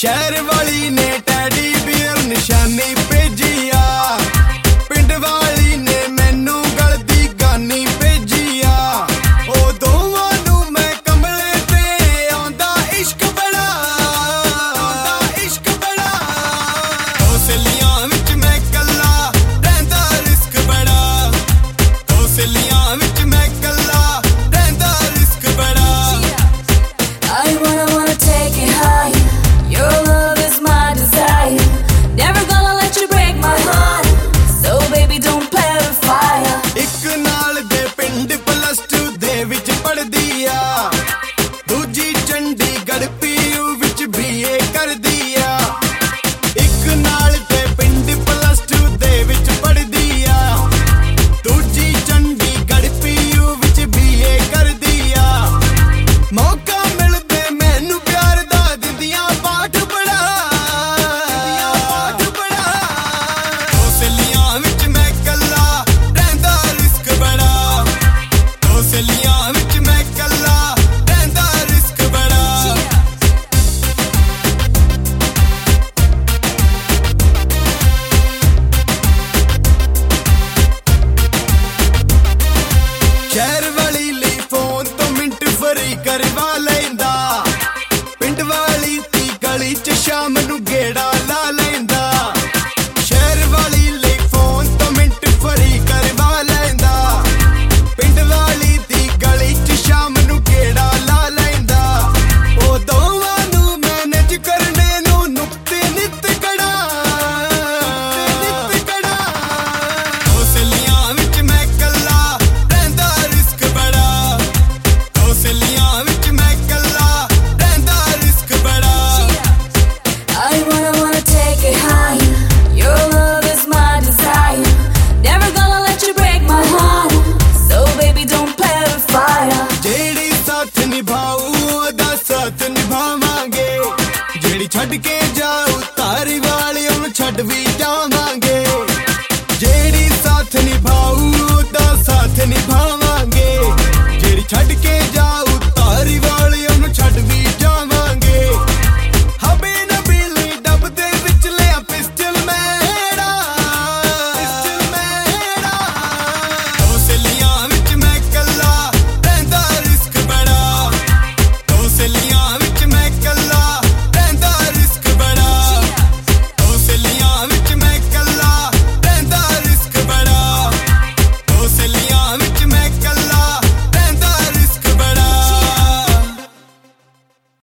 शहर वाली ने टैडी बियर निशानी भेजी आ, पिंड वाली ने मैनू गल दी गानी भेजी आ। ओ दोवां नू मैं कमले ते आंदा इश्क बड़ा, इश्क बड़ा। हौसलियां विच मैं कल्ला रहिंदा रिस्क बड़ा, हौसलियां विच मैं कल्ला रहिंदा रिस्क बड़ा। I wanna take it higher. Your love is my desire. Never gonna let you break my heart. So baby don't play with fire. एक नाल दे पिंड +2 दे विच पढ़दी आ, दूजी चंडीगढ़ PU विच BA करदी आ। एक नाल दे पिंड +2 दे विच पढ़दी आ, दूजी चंडीगढ़ PU विच BA करदी आ। मौका मिलदे मैनू प्यार दा दिंदियां पाठ बड़ा, पाठ बड़ा। हौसलियां विच मैं कल्ला रहिंदा रिस्क बड़ा, हौसलियां विच मैं कल्ला रहिंदा रिस्क बड़ा। शहर वाली लई फोन तो मिंट फ्री करवा लैंदा, पिंड वाली ती गली च शाम नू गेड़ा ला लैंदा। शहर वाली लई फोन तो मिंट फ्री करवा लैंदा, पिंड वाली ती गली च शाम नू गेड़ा ला लैंदा। ओ दोवां नू मैनेज करने नू नुक्ते नित कड़ा, नित कड़ा। हौसलियां विच मैं कल्ला रहिंदा रिस्क बड़ा, हौसलियां विच मैं कल्ला रहिंदा रिस्क बड़ा। I wanna take it higher. Your love is my desire. Never gonna let you break my heart. So baby don't play with fire. जेड़ी साथ निभाऊ ओदा साथ निभावांगे, जेड़ी छड्ड के जाऊ तारी वाली ओनू छड्ड भी जावांगे।